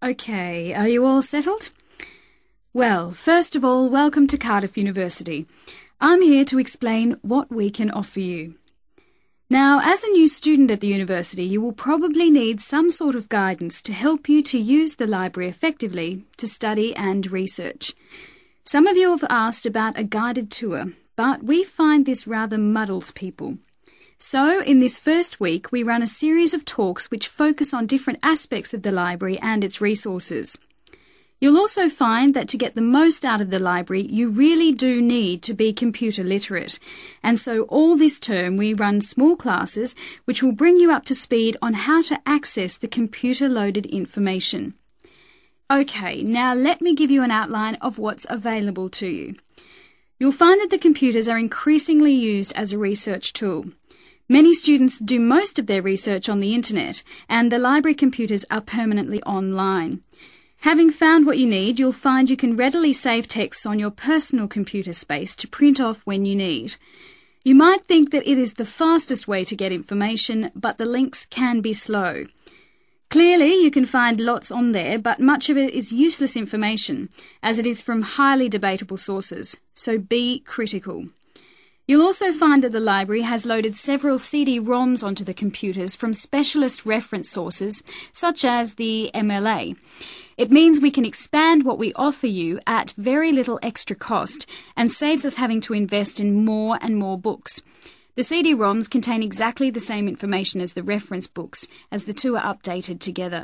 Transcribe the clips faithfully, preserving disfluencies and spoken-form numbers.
Okay, are you all settled? Well, first of all, welcome to Cardiff University. I'm here to explain what we can offer you. Now, as a new student at the university, you will probably need some sort of guidance to help you to use the library effectively to study and research. Some of you have asked about a guided tour, but we find this rather muddles people. So, in this first week, we run a series of talks which focus on different aspects of the library and its resources. You'll also find that to get the most out of the library, you really do need to be computer literate. And so all this term we run small classes which will bring you up to speed on how to access the computer-loaded information. Okay, now let me give you an outline of what's available to you. You'll find that the computers are increasingly used as a research tool. Many students do most of their research on the internet, and the library computers are permanently online. Having found what you need, you'll find you can readily save texts on your personal computer space to print off when you need. You might think that it is the fastest way to get information, but the links can be slow. Clearly, you can find lots on there, but much of it is useless information, as it is from highly debatable sources, so be critical. You'll also find that the library has loaded several C D ROMs onto the computers from specialist reference sources, such as the M L A. It means we can expand what we offer you at very little extra cost and saves us having to invest in more and more books. The C D ROMs contain exactly the same information as the reference books, as the two are updated together.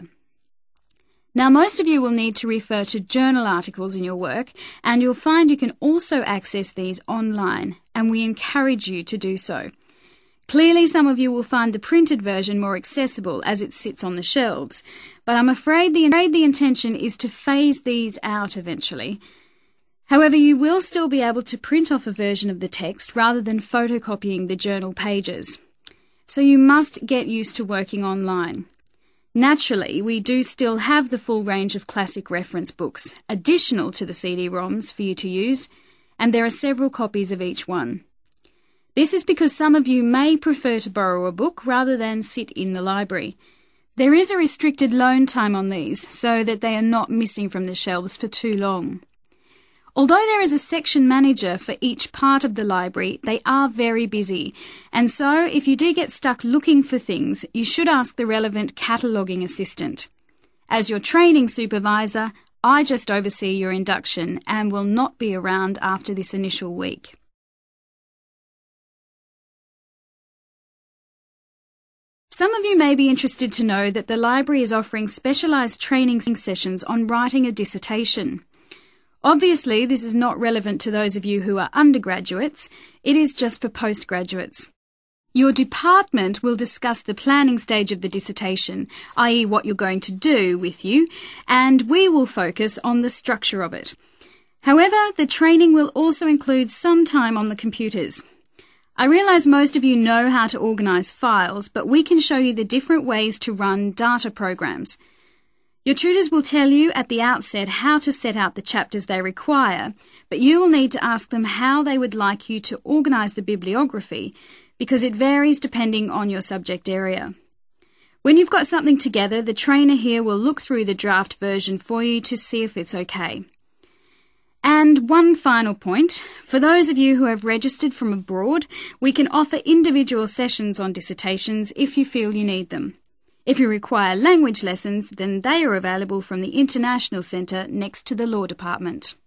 Now, most of you will need to refer to journal articles in your work, and you'll find you can also access these online, and we encourage you to do so. Clearly, some of you will find the printed version more accessible as it sits on the shelves, but I'm afraid the, afraid the intention is to phase these out eventually. However, you will still be able to print off a version of the text rather than photocopying the journal pages. So you must get used to working online. Naturally, we do still have the full range of classic reference books, additional to the C D ROMs for you to use, and there are several copies of each one. This is because some of you may prefer to borrow a book rather than sit in the library. There is a restricted loan time on these, so that they are not missing from the shelves for too long. Although there is a section manager for each part of the library, they are very busy, and so if you do get stuck looking for things, you should ask the relevant cataloguing assistant. As your training supervisor, I just oversee your induction and will not be around after this initial week. Some of you may be interested to know that the library is offering specialised training sessions on writing a dissertation. Obviously, this is not relevant to those of you who are undergraduates, it is just for postgraduates. Your department will discuss the planning stage of the dissertation, that is what you're going to do with you, and we will focus on the structure of it. However, the training will also include some time on the computers. I realise most of you know how to organise files, but we can show you the different ways to run data programs. Your tutors will tell you at the outset how to set out the chapters they require, but you will need to ask them how they would like you to organise the bibliography, because it varies depending on your subject area. When you've got something together, the trainer here will look through the draft version for you to see if it's okay. And one final point, for those of you who have registered from abroad, we can offer individual sessions on dissertations if you feel you need them. If you require language lessons, then they are available from the International Centre next to the Law Department.